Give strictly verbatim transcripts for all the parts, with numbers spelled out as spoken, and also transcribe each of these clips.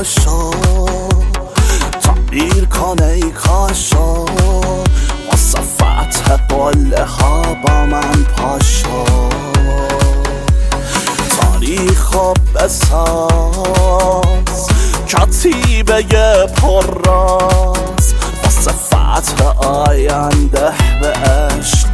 پاشا تعبیر کن ای کاشا واسه فتح قله ها با من پاشا تاریخ ها بساز کتیبه پر راز واسه فتح آینده به عشق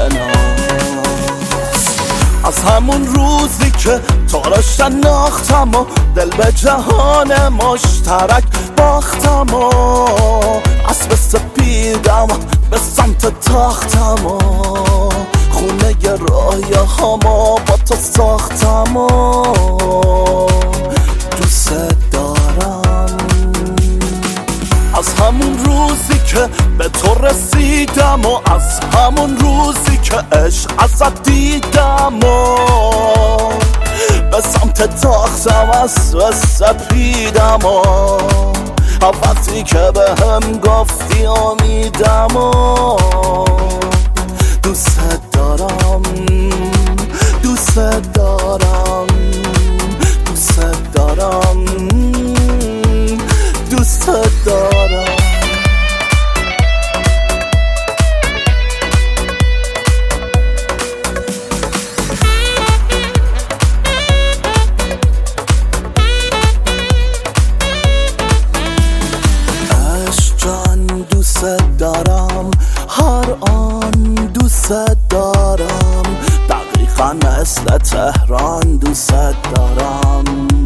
بناز از همون روزی که تو رو شناختم و دل به جهان مشترک باختم و اسب سپیدم به سمت تاختم و خونه ی رویا هامو با تو ساختم و دوست دارم از همون روزی که به تو رسیدم و از همون روزی که عشق ازت دیدم و به سمت تاختم اسب سپیدم و وقتی که به هم گفتی امیدم و دوست دارم دوست دارم دوست دارم دوست دارم دوست دارم هر آن دوست دارم دقیقا مثل تهران دوست دارم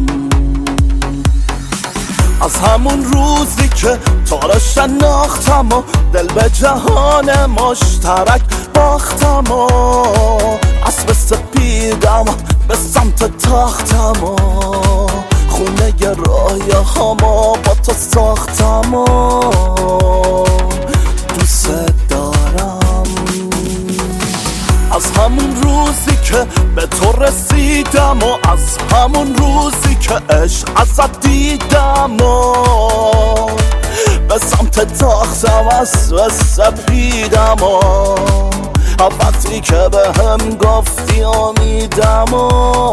از همون روزی که تو رو شناختم و دل به جهان مشترک باختم و اسب سپیدم به سمت تاختم و خونه ی رویا هامو با تو ساختم و دوست دارم از همون روزی که به تو رسیدم و از همون روزی که عشق ازت دیدم و به سمت تاختم اسب سپیدم و وقتی که به هم گفتی امیدم و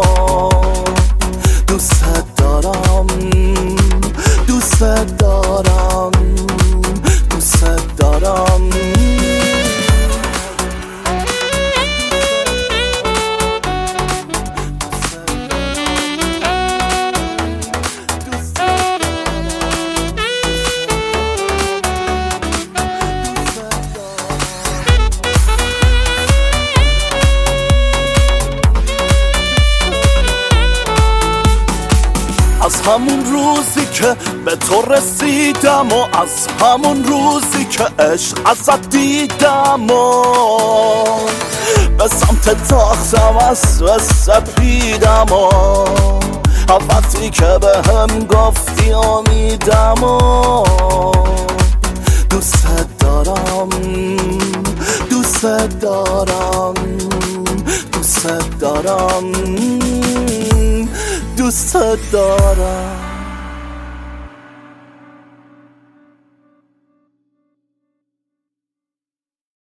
دوست دارم دوست دارم دوست دارم از همون روزی که به تو رسیدم و از همون روزی که عشق ازت دیدم و به سمت تاختم اسب سپیدم و وقتی که به هم گفتی امیدم و دوست دارم دوست دارم دوست دارم دوست دارم